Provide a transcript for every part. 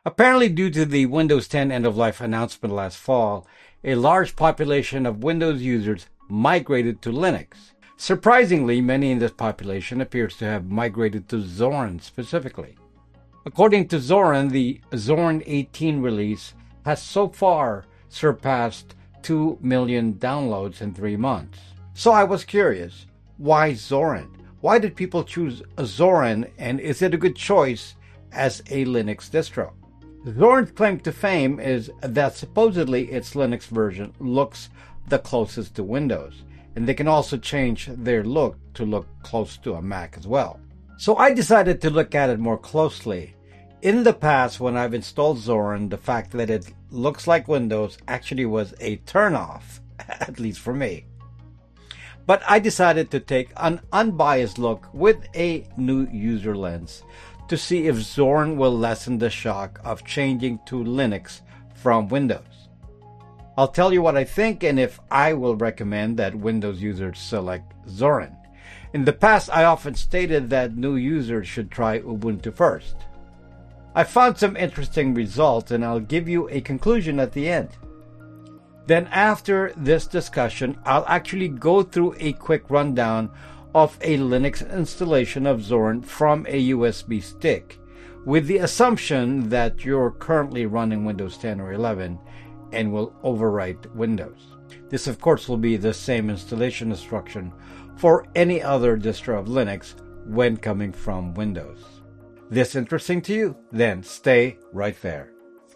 Apparently, due to the Windows 10 end-of-life announcement last fall, a large population of Windows users migrated to Linux. Surprisingly, many in this population appears to have migrated to Zorin specifically. According to Zorin, the Zorin 18 release has so far surpassed 2 million downloads in 3 months. So I was curious, why Zorin? Why did people choose Zorin, and is it a good choice as a Linux distro? Zorin's claim to fame is that supposedly its Linux version looks the closest to Windows, and they can also change their look to look close to a Mac as well. So I decided to look at it more closely. In the past, when I've installed Zorin, the fact that it looks like Windows actually was a turnoff, at least for me. But I decided to take an unbiased look with a new user lens to see if Zorin will lessen the shock of changing to Linux from Windows. I'll tell you what I think and if I will recommend that Windows users select Zorin. In the past, I often stated that new users should try Ubuntu first. I found some interesting results and I'll give you a conclusion at the end. Then after this discussion, I'll actually go through a quick rundown of a Linux installation of Zorin from a USB stick, with the assumption that you're currently running Windows 10 or 11 and will overwrite Windows. This of course will be the same installation instruction for any other distro of Linux when coming from Windows. This interesting to you? Then stay right there.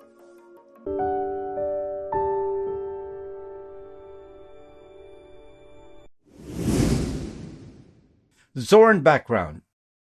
Zorin background.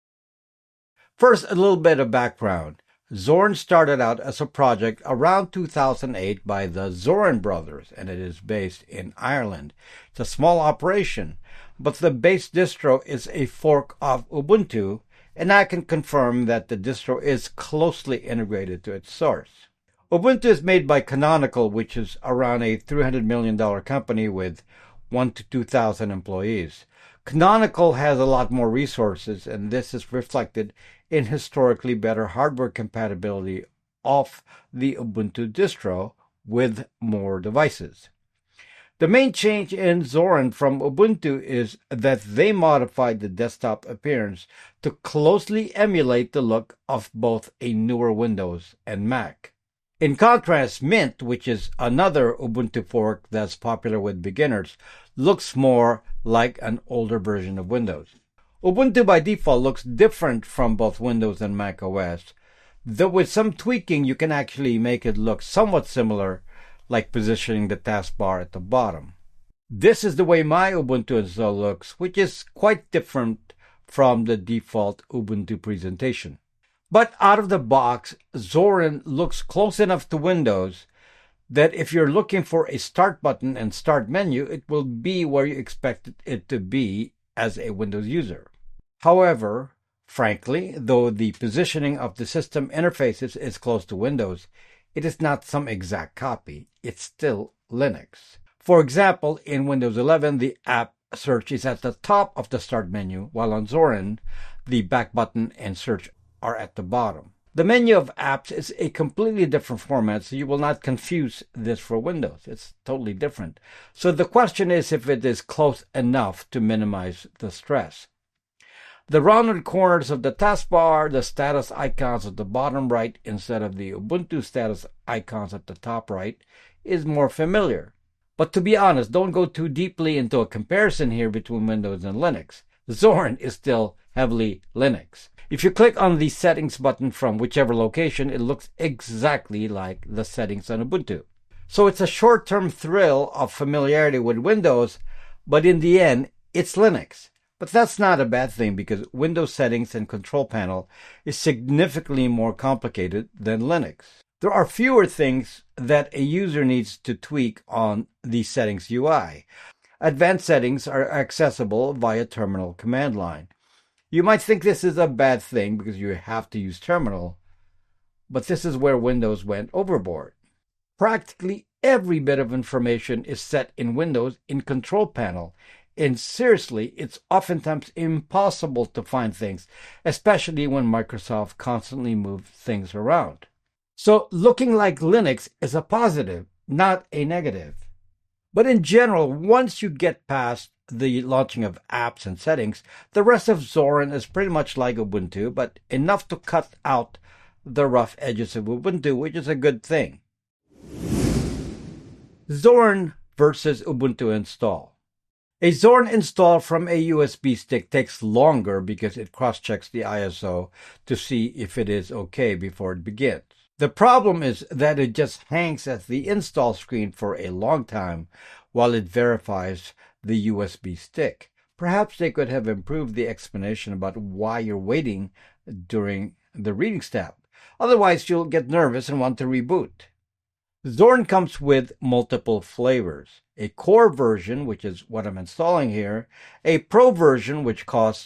First, a little bit of background. Zorin started out as a project around 2008 by the Zorin brothers, and it is based in Ireland. It's a small operation, but the base distro is a fork of Ubuntu, and I can confirm that the distro is closely integrated to its source. Ubuntu is made by Canonical, which is around a $300 million company with 1,000 to 2,000 employees. Canonical has a lot more resources, and this is reflected in historically better hardware compatibility of the Ubuntu distro with more devices. The main change in Zorin from Ubuntu is that they modified the desktop appearance to closely emulate the look of both a newer Windows and Mac. In contrast, Mint, which is another Ubuntu fork that's popular with beginners, looks more like an older version of Windows. Ubuntu by default looks different from both Windows and Mac OS, though with some tweaking you can actually make it look somewhat similar, like positioning the taskbar at the bottom. This is the way my Ubuntu install looks, which is quite different from the default Ubuntu presentation. But out of the box, Zorin looks close enough to Windows that if you're looking for a start button and start menu, it will be where you expect it to be as a Windows user. However, frankly, though the positioning of the system interfaces is close to Windows, it is not some exact copy. It's still Linux. For example, in Windows 11, the app search is at the top of the start menu, while on Zorin, the back button and search are at the bottom. The menu of apps is a completely different format, so you will not confuse this for Windows. It's totally different. So the question is if it is close enough to minimize the stress. The rounded corners of the taskbar, the status icons at the bottom right instead of the Ubuntu status icons at the top right, is more familiar. But to be honest, don't go too deeply into a comparison here between Windows and Linux. Zorin is still heavily Linux. If you click on the settings button from whichever location, it looks exactly like the settings on Ubuntu. So it's a short-term thrill of familiarity with Windows, but in the end, it's Linux. But that's not a bad thing because Windows settings and control panel is significantly more complicated than Linux. There are fewer things that a user needs to tweak on the settings UI. Advanced settings are accessible via terminal command line. You might think this is a bad thing because you have to use terminal, but this is where Windows went overboard. Practically every bit of information is set in Windows in control panel, and seriously, it's oftentimes impossible to find things, especially when Microsoft constantly moves things around. So looking like Linux is a positive, not a negative. But in general, once you get past the launching of apps and settings, the rest of Zorin is pretty much like Ubuntu, but enough to cut out the rough edges of Ubuntu, which is a good thing. Zorin versus Ubuntu install. A Zorin install from a USB stick takes longer because it cross-checks the ISO to see if it is okay before it begins. The problem is that it just hangs at the install screen for a long time while it verifies the USB stick. Perhaps they could have improved the explanation about why you're waiting during the reading step. Otherwise, you'll get nervous and want to reboot. Zorin comes with multiple flavors. A core version, which is what I'm installing here, a pro version, which costs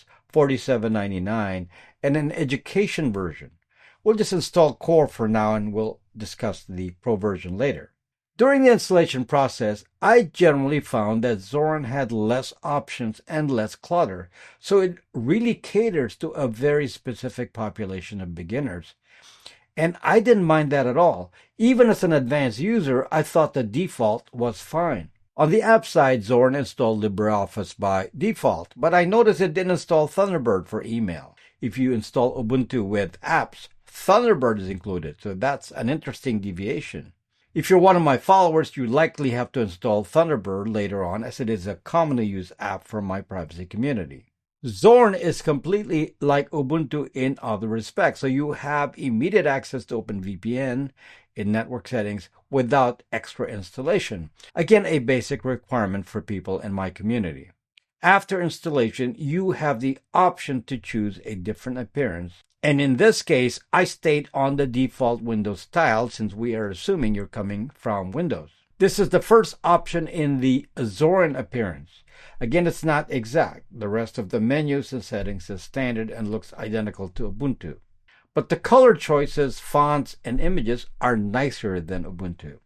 $47.99, and an education version. We'll just install core for now and we'll discuss the pro version later. During the installation process, I generally found that Zorin had less options and less clutter, so it really caters to a very specific population of beginners. And I didn't mind that at all. Even as an advanced user, I thought the default was fine. On the app side, Zorin installed LibreOffice by default, but I noticed it didn't install Thunderbird for email. If you install Ubuntu with apps, Thunderbird is included, so that's an interesting deviation. If you're one of my followers, you likely have to install Thunderbird later on, as it is a commonly used app from my privacy community. Zorin is completely like Ubuntu in other respects, so you have immediate access to OpenVPN in network settings without extra installation. Again, a basic requirement for people in my community. After installation, you have the option to choose a different appearance, and in this case, I stayed on the default Windows style since we are assuming you're coming from Windows. This is the first option in the Zorin appearance. Again, it's not exact. The rest of the menus and settings is standard and looks identical to Ubuntu. But the color choices, fonts, and images are nicer than Ubuntu.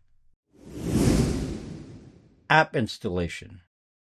App installation.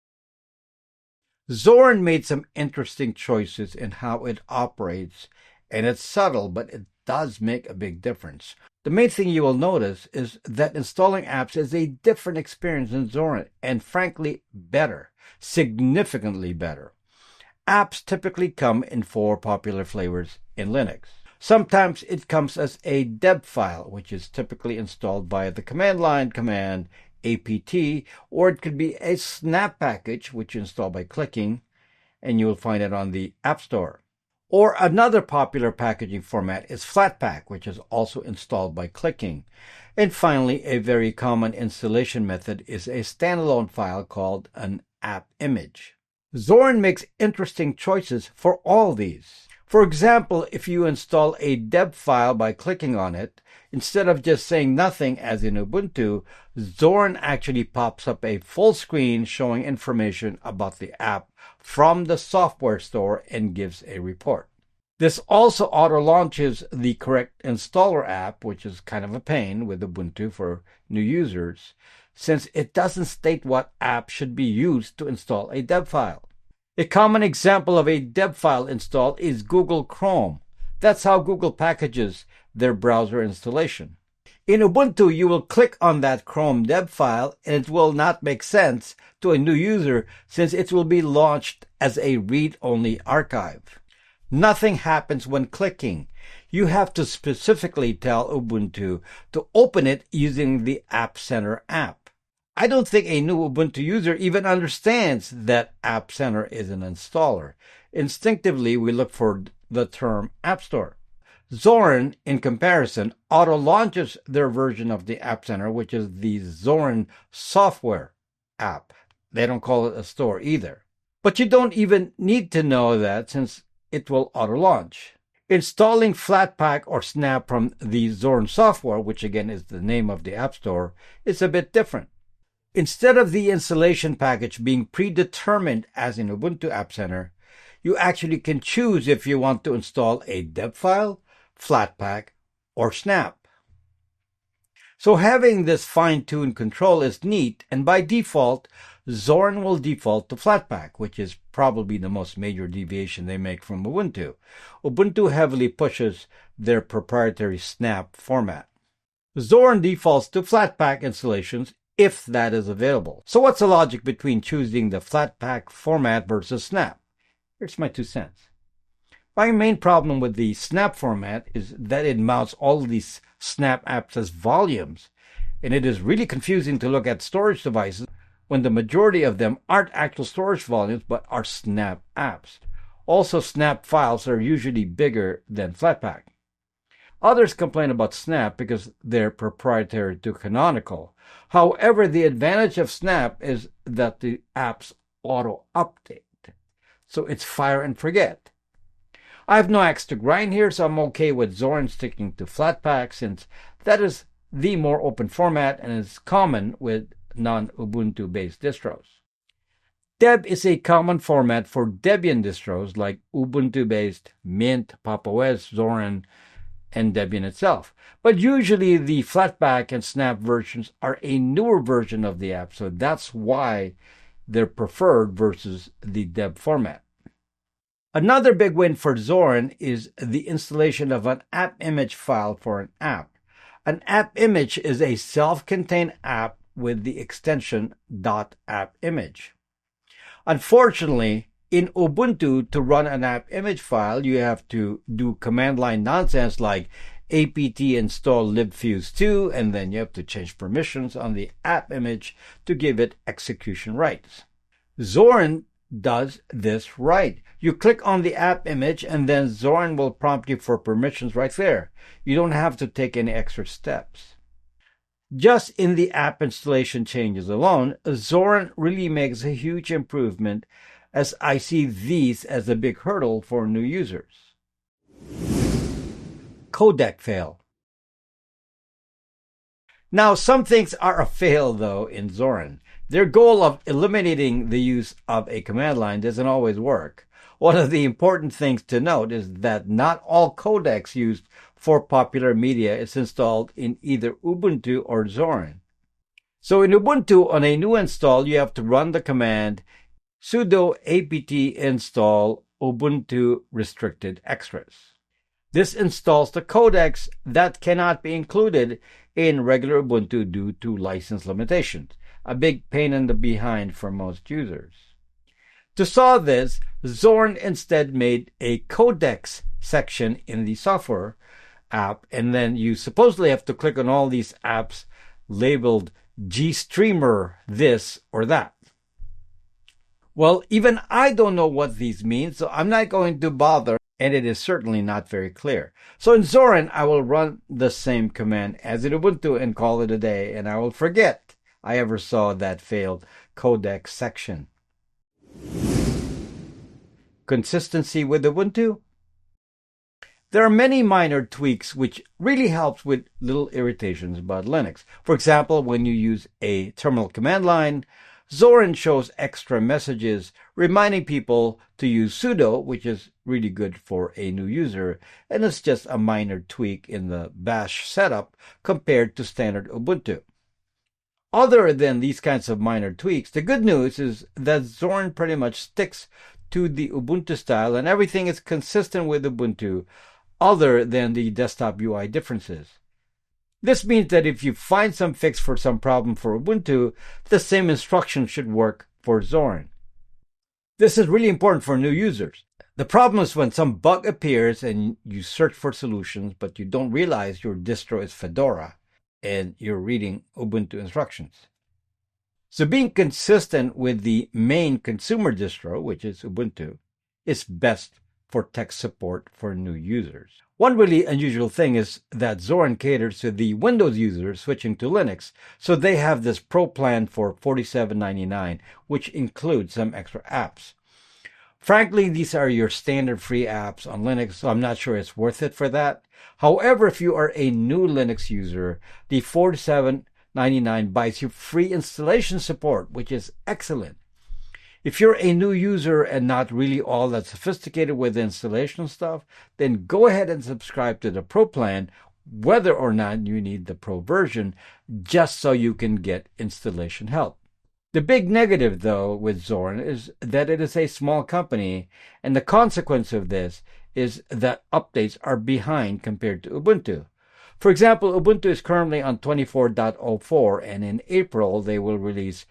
Zorin made some interesting choices in how it operates, and it's subtle, but it does make a big difference. The main thing you will notice is that installing apps is a different experience in Zorin, and frankly, better. Significantly better. Apps typically come in 4 popular flavors in Linux. Sometimes it comes as a deb file, which is typically installed by the command line command apt, or it could be a snap package, which you install by clicking, and you will find it on the App Store. Or another popular packaging format is Flatpak, which is also installed by clicking. And finally, a very common installation method is a standalone file called an app image. Zorin makes interesting choices for all these. For example, if you install a deb file by clicking on it, instead of just saying nothing as in Ubuntu, Zorin actually pops up a full screen showing information about the app from the software store and gives a report. This also auto-launches the correct installer app, which is kind of a pain with Ubuntu for new users, since it doesn't state what app should be used to install a deb file. A common example of a deb file install is Google Chrome. That's how Google packages their browser installation. In Ubuntu, you will click on that Chrome deb file and it will not make sense to a new user since it will be launched as a read-only archive. Nothing happens when clicking. You have to specifically tell Ubuntu to open it using the App Center app. I don't think a new Ubuntu user even understands that App Center is an installer. Instinctively, we look for the term App Store. Zorin, in comparison, auto-launches their version of the App Center, which is the Zorin software app. They don't call it a store either. But you don't even need to know that since it will auto-launch. Installing Flatpak or Snap from the Zorin software, which again is the name of the App Store, is a bit different. Instead of the installation package being predetermined as in Ubuntu App Center, you actually can choose if you want to install a deb file, Flatpak, or Snap. So having this fine-tuned control is neat, and by default, Zorin will default to Flatpak, which is probably the most major deviation they make from Ubuntu. Ubuntu heavily pushes their proprietary Snap format. Zorin defaults to Flatpak installations if that is available. So what's the logic between choosing the Flatpak format versus Snap? Here's my 2 cents. My main problem with the Snap format is that it mounts all of these Snap apps as volumes, and it is really confusing to look at storage devices when the majority of them aren't actual storage volumes but are Snap apps. Also, Snap files are usually bigger than Flatpak. Others complain about Snap because they're proprietary to Canonical. However, the advantage of Snap is that the apps auto-update. So it's fire and forget. I have no axe to grind here, so I'm okay with Zorin sticking to Flatpak since that is the more open format and is common with non-Ubuntu based distros. Deb is a common format for Debian distros like Ubuntu-based Mint, Pop! OS, Zorin, and Debian itself. But usually the Flatpak and Snap versions are a newer version of the app, so that's why they're preferred versus the Deb format. Another big win for Zorin is the installation of an app image file for an app. An app image is a self-contained app with the extension .appimage. Unfortunately, in Ubuntu, to run an app image file, you have to do command line nonsense like apt install libfuse2, and then you have to change permissions on the app image to give it execution rights. Zorin does this right. You click on the app image and then Zorin will prompt you for permissions right there. You don't have to take any extra steps. Just in the app installation changes alone, Zorin really makes a huge improvement, as I see these as a big hurdle for new users. Codec fail. Now, some things are a fail though in Zorin. Their goal of eliminating the use of a command line doesn't always work. One of the important things to note is that not all codecs used for popular media is installed in either Ubuntu or Zorin. So in Ubuntu, on a new install, you have to run the command sudo apt install ubuntu restricted extras. This installs the codecs that cannot be included in regular Ubuntu due to license limitations, a big pain in the behind for most users. To solve this, Zorin instead made a codecs section in the software app, and then you supposedly have to click on all these apps labeled GStreamer this or that. Well, even I don't know what these mean, so I'm not going to bother, and it is certainly not very clear. So in Zorin, I will run the same command as in Ubuntu and call it a day, and I will forget I ever saw that failed codec section. Consistency with Ubuntu? There are many minor tweaks which really helps with little irritations about Linux. For example, when you use a terminal command line, Zorin shows extra messages reminding people to use sudo, which is really good for a new user, and it's just a minor tweak in the bash setup compared to standard Ubuntu. Other than these kinds of minor tweaks, the good news is that Zorin pretty much sticks to the Ubuntu style and everything is consistent with Ubuntu, other than the desktop UI differences. This means that if you find some fix for some problem for Ubuntu, the same instruction should work for Zorin. This is really important for new users. The problem is when some bug appears and you search for solutions, but you don't realize your distro is Fedora and you're reading Ubuntu instructions. So being consistent with the main consumer distro, which is Ubuntu, is best for tech support for new users. One really unusual thing is that Zorin caters to the Windows users switching to Linux, so they have this Pro plan for $47.99, which includes some extra apps. Frankly, these are your standard free apps on Linux, so I'm not sure it's worth it for that. However, if you are a new Linux user, the $47.99 buys you free installation support, which is excellent. If you're a new user and not really all that sophisticated with installation stuff, then go ahead and subscribe to the Pro plan, whether or not you need the Pro version, just so you can get installation help. The big negative, though, with Zorin is that it is a small company, and the consequence of this is that updates are behind compared to Ubuntu. For example, Ubuntu is currently on 24.04, and in April they will release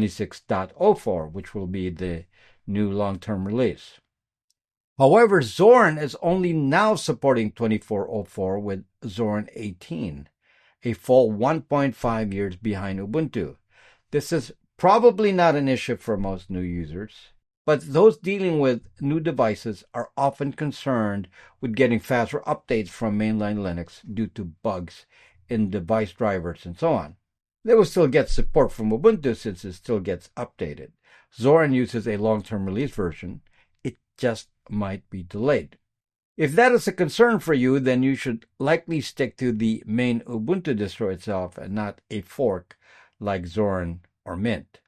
26.04, which will be the new long-term release. However, Zorin is only now supporting 24.04 with Zorin 18, a full 1.5 years behind Ubuntu. This is probably not an issue for most new users, but those dealing with new devices are often concerned with getting faster updates from mainline Linux due to bugs in device drivers and so on. They will still get support from Ubuntu since it still gets updated. Zorin uses a long-term release version. It just might be delayed. If that is a concern for you, then you should likely stick to the main Ubuntu distro itself and not a fork like Zorin or Mint.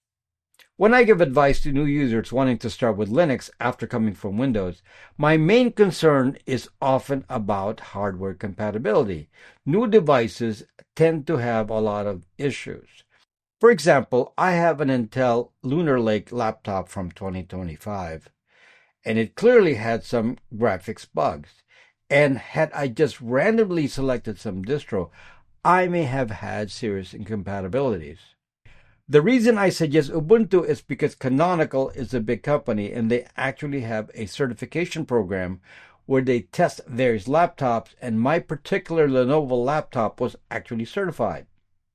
When I give advice to new users wanting to start with Linux after coming from Windows, my main concern is often about hardware compatibility. New devices tend to have a lot of issues. For example, I have an Intel Lunar Lake laptop from 2025, and it clearly had some graphics bugs. And had I just randomly selected some distro, I may have had serious incompatibilities. The reason I suggest Ubuntu is because Canonical is a big company and they actually have a certification program where they test various laptops, and my particular Lenovo laptop was actually certified.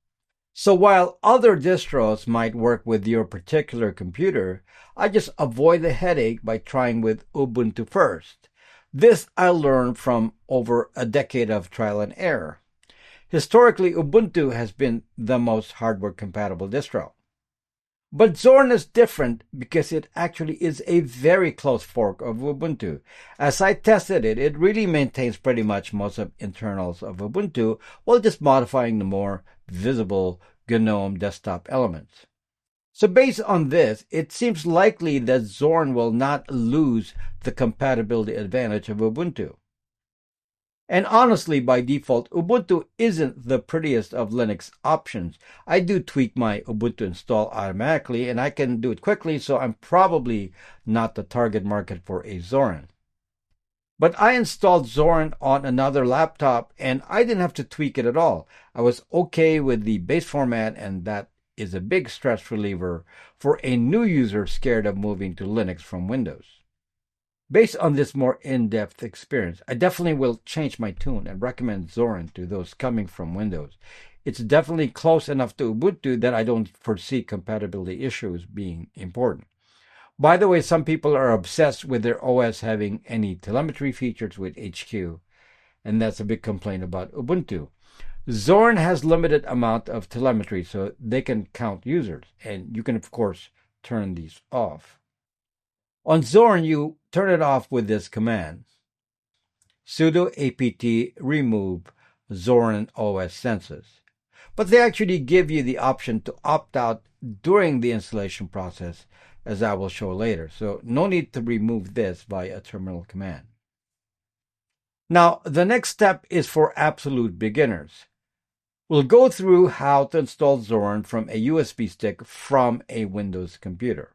So while other distros might work with your particular computer, I just avoid the headache by trying with Ubuntu first. This I learned from over a decade of trial and error. Historically, Ubuntu has been the most hardware-compatible distro. But Zorin is different because it actually is a very close fork of Ubuntu. As I tested it, it really maintains pretty much most of internals of Ubuntu while just modifying the more visible GNOME desktop elements. So based on this, it seems likely that Zorin will not lose the compatibility advantage of Ubuntu. And honestly, by default, Ubuntu isn't the prettiest of Linux options. I do tweak my Ubuntu install automatically, and I can do it quickly, so I'm probably not the target market for a Zorin. But I installed Zorin on another laptop, and I didn't have to tweak it at all. I was okay with the base format, and that is a big stress reliever for a new user scared of moving to Linux from Windows. Based on this more in-depth experience, I definitely will change my tune and recommend Zorin to those coming from Windows. It's definitely close enough to Ubuntu that I don't foresee compatibility issues being important. By the way, some people are obsessed with their OS having any telemetry features with HQ, and that's a big complaint about Ubuntu. Zorin has limited amount of telemetry, so they can count users, and you can, of course, turn these off. On Zorin, you turn it off with this command: sudo apt remove Zorin OS census. But they actually give you the option to opt out during the installation process, as I will show later. So no need to remove this via a terminal command. Now, the next step is for absolute beginners. We'll go through how to install Zorin from a USB stick from a Windows computer.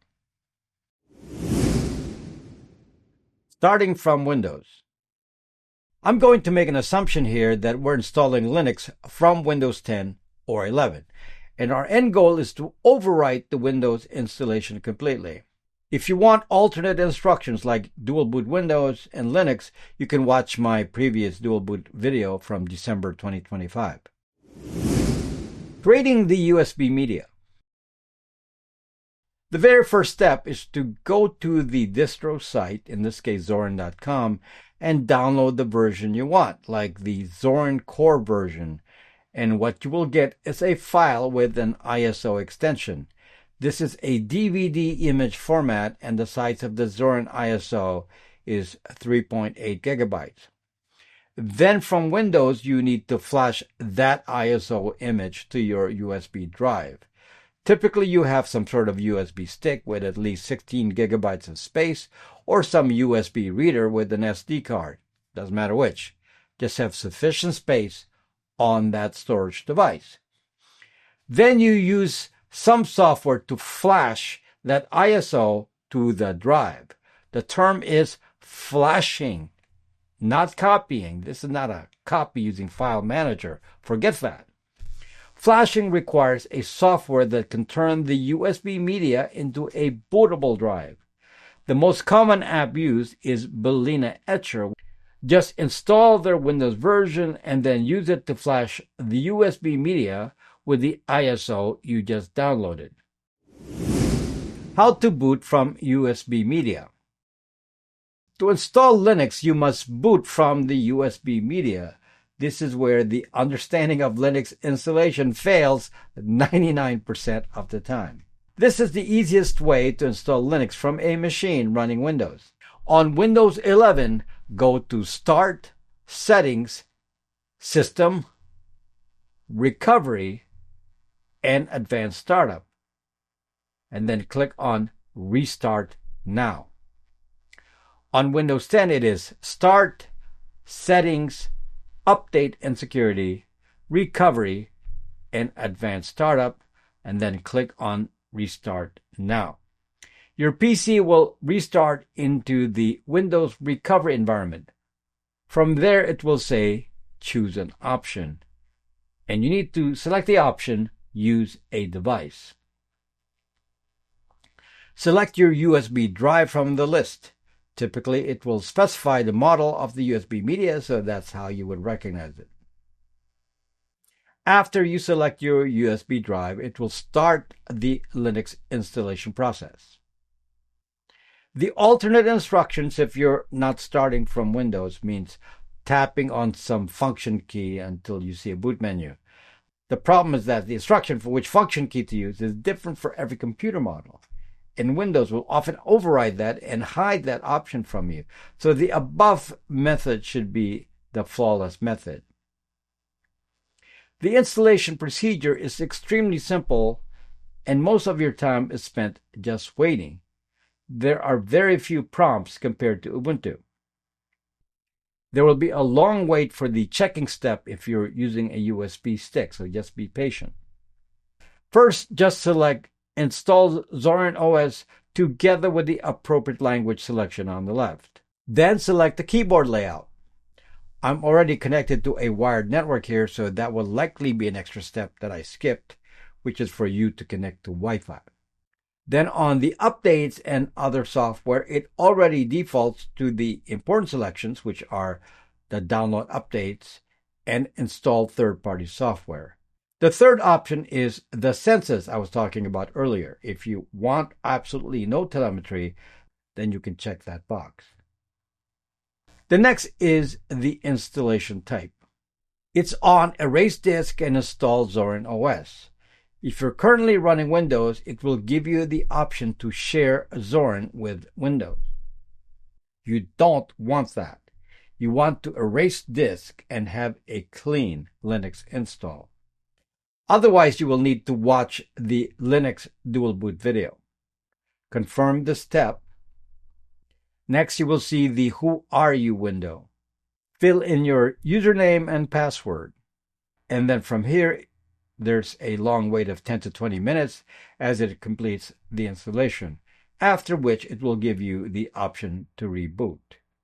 Starting from Windows. I'm going to make an assumption here that we're installing Linux from Windows 10 or 11, and our end goal is to overwrite the Windows installation completely. If you want alternate instructions like dual boot Windows and Linux, you can watch my previous dual boot video from December 2025. Creating the USB media. The very first step is to go to the distro site, in this case Zorin.com, and download the version you want, like the Zorin Core version. And what you will get is a file with an ISO extension. This is a DVD image format, and the size of the Zorin ISO is 3.8 gigabytes. Then from Windows, you need to flash that ISO image to your USB drive. Typically, you have some sort of USB stick with at least 16 gigabytes of space, or some USB reader with an SD card. Doesn't matter which. Just have sufficient space on that storage device. Then you use some software to flash that ISO to the drive. The term is flashing. not copying. This is not a copy using File Manager. Forget that. Flashing requires a software that can turn the USB media into a bootable drive. The most common app used is Balena Etcher. Just install their Windows version and then use it to flash the USB media with the ISO you just downloaded. How to boot from USB media. To install Linux, you must boot from the USB media. This is where the understanding of Linux installation fails 99% of the time. This is the easiest way to install Linux from a machine running Windows. On Windows 11, go to Start, Settings, System, Recovery, and Advanced Startup. And then click on Restart Now. On Windows 10, it is Start, Settings, Update and Security, Recovery, and Advanced Startup, and then click on Restart Now. Your PC will restart into the Windows Recovery environment. From there, it will say Choose an option, and you need to select the option Use a device. Select your USB drive from the list. Typically, it will specify the model of the USB media, so that's how you would recognize it. After you select your USB drive, it will start the Linux installation process. The alternate instructions, if you're not starting from Windows, means tapping on some function key until you see a boot menu. The problem is that the instruction for which function key to use is different for every computer model. And Windows will often override that and hide that option from you. So the above method should be the flawless method. The installation procedure is extremely simple, and most of your time is spent just waiting. There are very few prompts compared to Ubuntu. There will be a long wait for the checking step if you're using a USB stick, so just be patient. First, just select Install Zorin OS together with the appropriate language selection on the left. Then select the keyboard layout. I'm already connected to a wired network here, so that will likely be an extra step that I skipped, which is for you to connect to Wi-Fi. Then on the updates and other software, it already defaults to the important selections, which are the download updates and install third-party software. The third option is the census I was talking about earlier. If you want absolutely no telemetry, then you can check that box. The next is the installation type. It's on Erase Disk and install Zorin OS. If you're currently running Windows, it will give you the option to share Zorin with Windows. You don't want that. You want to erase disk and have a clean Linux install. Otherwise, you will need to watch the Linux dual boot video. Confirm the step. Next, you will see the Who Are You window. Fill in your username and password. And then from here, there's a long wait of 10 to 20 minutes as it completes the installation, after which it will give you the option to reboot.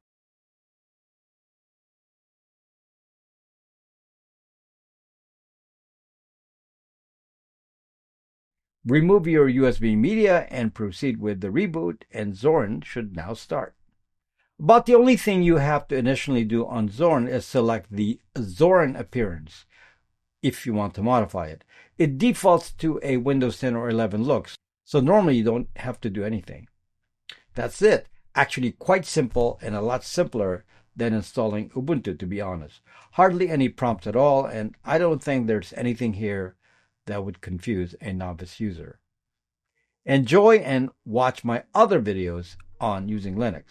Remove your USB media and proceed with the reboot, and Zorin should now start. But the only thing you have to initially do on Zorin is select the Zorin appearance if you want to modify it. It defaults to a Windows 10 or 11 look, so normally you don't have to do anything. That's it. Actually quite simple and a lot simpler than installing Ubuntu, to be honest. Hardly any prompts at all, and I don't think there's anything here that would confuse a novice user. Enjoy and watch my other videos on using Linux.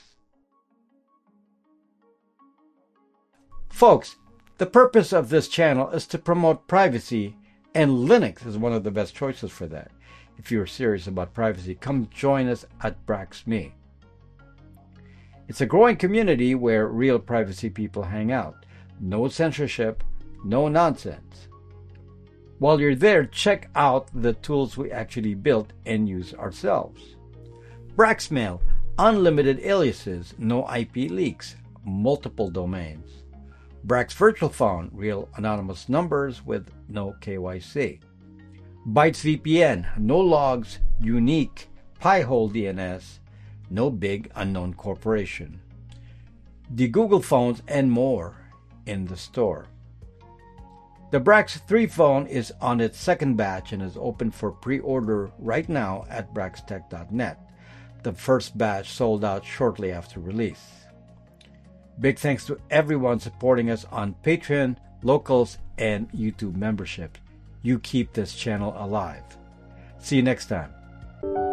Folks, the purpose of this channel is to promote privacy, and Linux is one of the best choices for that. If you're serious about privacy, come join us at BraxMe. It's a growing community where real privacy people hang out. No censorship, no nonsense. While you're there, check out the tools we actually built and use ourselves. BraxMail, unlimited aliases, no IP leaks, multiple domains. Brax Virtual Phone, real anonymous numbers with no KYC. Bytes VPN, no logs, unique, Pi-hole DNS, no big unknown corporation. The Google phones and more in the store. The Brax 3 phone is on its second batch and is open for pre-order right now at braxtech.net. The first batch sold out shortly after release. Big thanks to everyone supporting us on Patreon, Locals, and YouTube membership. You keep this channel alive. See you next time.